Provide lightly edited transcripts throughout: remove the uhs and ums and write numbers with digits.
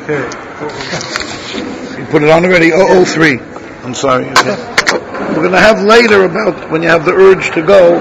Okay. You put it on already? 003. I'm sorry. We're going to have later about when you have the urge to go,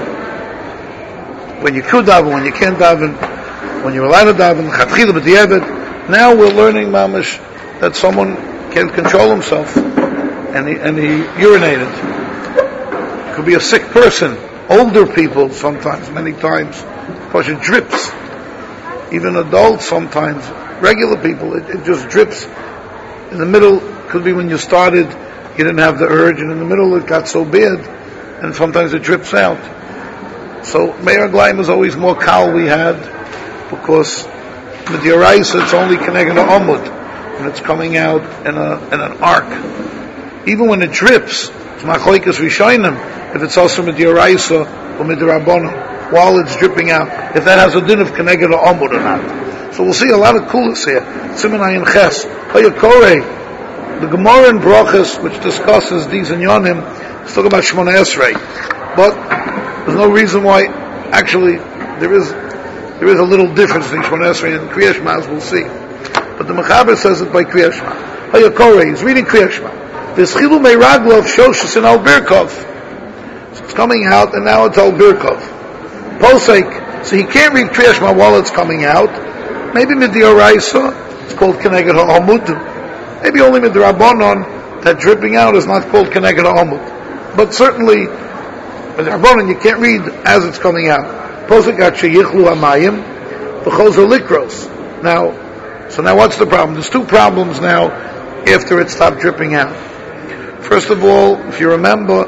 when you could daven, when you can't daven, when you're allowed to daven, chatchila b'diavad. Now we're learning, mamash, that someone can't control himself and he urinated. Could be a sick person, older people sometimes, many times, because it drips. Even adults sometimes, regular people, it just drips. In the middle, could be when you started, you didn't have the urge, and in the middle it got so bad, and sometimes it drips out. So Meir Aglaim is always more kal we had, because with the Yoraisa it's only connected to Amud, and it's coming out in an arc. Even when it drips, it's Machlokes Rishonim, if it's also with the Yoraisa or with the Rabbanon, while it's dripping out, if that has a din of connected to Amud or not. So we'll see a lot of coolness here. Siman Ayin Ches, Hayakore, the Gemara in Brachos, which discusses these in Yonim, is talking about Shemona Esrei. But there's no reason why, actually, there is a little difference between Shemona Esrei and Kriyas Shema, as we'll see. But the Mechaber says it by Kriyas Shema. Hayakore, he's reading Kriyas Shema. There's Chilu Meiraglo of Shoshis in Al Birkov. So it's coming out, and now it's Al Birkov. Posek, so he can't read Kriyas Shema while it's coming out. Maybe Midioraisa, it's called Keneged HaAmud. Maybe only with the Rabbanon, that dripping out is not called Keneged HaAmud. But certainly, with the Rabbanon, you can't read as it's coming out. Posek Akshe Yichlu HaMayim, V'chozo Likros. Now what's the problem? There's two problems now after it stopped dripping out. First of all, if you remember,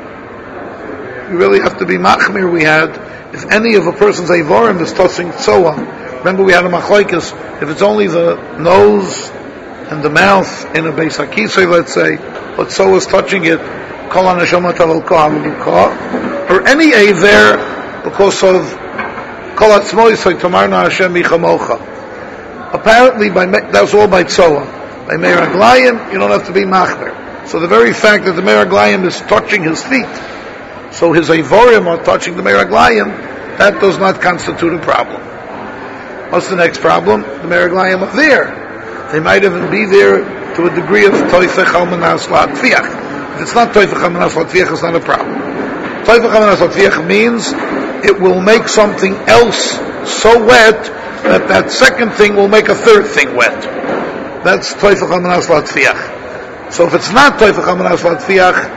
you really have to be machmir. We had, if any of a person's Eivorim is touching Tzoah, remember we had a machlokes, if it's only the nose and the mouth in a Beis HaKisei, let's say, but Tzoah is touching it, Kol HaNeshama Tavel Koha, or any Eiver, because of Kol HaTzmo Yisai Tomarna Hashem Michamocha. Apparently, that's all by Tzoah. By Meir Aglayim, you don't have to be machmir. So the very fact that the Meir Aglayim is touching his feet, so his Eivorim are touching the Meir Aglayim, that does not constitute a problem. What's the next problem? The Meir Aglayim are there. They might even be there to a degree of Toifech al Manas Latviach. If it's not Toifech al Manas Latviach, it's not a problem. Toifech al Manas Latviach means it will make something else so wet that second thing will make a third thing wet. That's Toifech al Manas Latviach. So if it's not Toifech al Manas Latviach,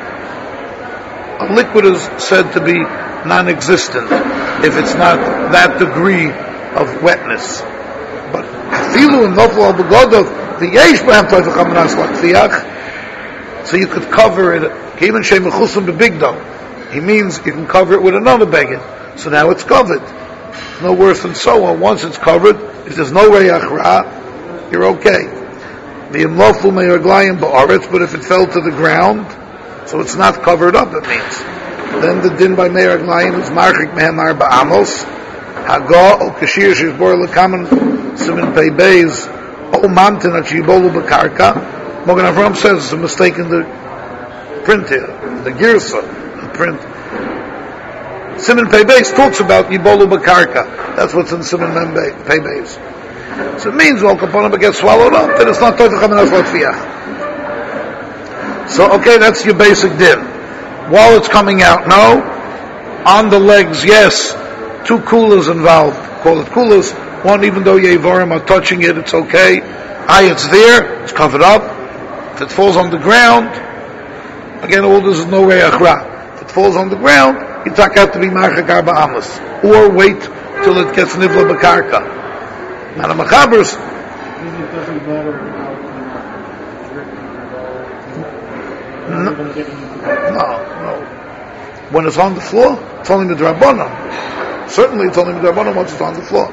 a liquid is said to be non-existent if it's not that degree of wetness. But Filu and Nofel al Begodov, the Yesh B'hem Toifech al Manas Latviach, so you could cover it. Even Shem Mechusam B'Bigdom, he means you can cover it with another beged. So now it's covered. It's no worse than so on. Once it's covered, if there's no Reyach Ra, you're okay. The Imlofu Meir Aglayim Ba'aretz, but if it fell to the ground, so it's not covered up, it means. Then the din by Meir Aglayim is Marchik Mehem Arba Amos, Haga O Kashir Shizbor Lekaman Simin Pei Beis O Mamtin At Shibolu B'Karka. Mogen Avram says it's a mistake in the print here, the Girsa, the print. Simin Pei Beis talks about Yibolu B'Karka. That's what's in Simin Pei Beis. So it means, well, Kaponah gets swallowed up, then it's not Toifech al Manas Latviach. So, okay, that's your basic din. While it's coming out, no. On the legs, yes. Two coolers involved. Call it coolers. One, even though Yevorim are touching it, it's okay. It's there. It's covered up. If it falls on the ground, again, all this is no Reyach Ra. If it falls on the ground, you talk out to be Marchik Arba Amos. Or wait till it gets Nivla B'Karka. Now the Machabers, it doesn't matter how no. When it's on the floor, it's only with Rabbanon. Certainly it's only with Rabbanon once it's on the floor.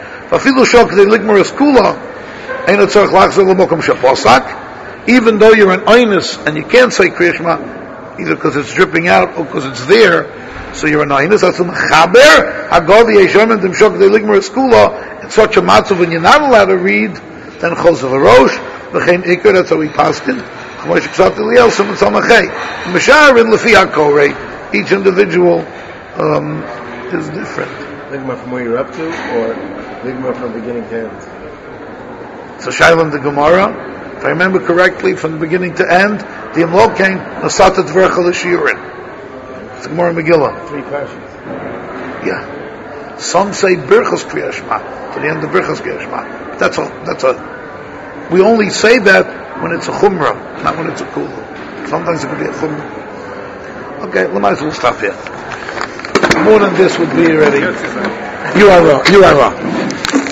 Even though you're an Einus and you can't say Kriya Shema, either because it's dripping out or because it's there, so you're an Einus. That's a Mechaber. Hagavi Yeshom and Dimshok Deligmer Skula. It's such a matzav when you're not allowed to read, then Chosav Arosh, V'chein Iker, that's how we paskin. Chmosh Ksat Eliel, Simon Samachay. Meshar in Lefi HaKorei, each individual is different. Ligma from where you're up to, or Ligma from beginning to end? So Shaila the Gemara, if I remember correctly, from the beginning to end, the Imlokein Nasatat Vercha L'Shiurin. It's the Gemara Megillah. 3 questions. Yeah. Some say Birchas Kriyas Shema, to the end of Birchas Kriyas Shema. That's a. We only say that when it's a Chumrah, not when it's a Kulu. Sometimes it could be a Chumrah. Okay, we might as well stop here. More than this would be already. You are wrong.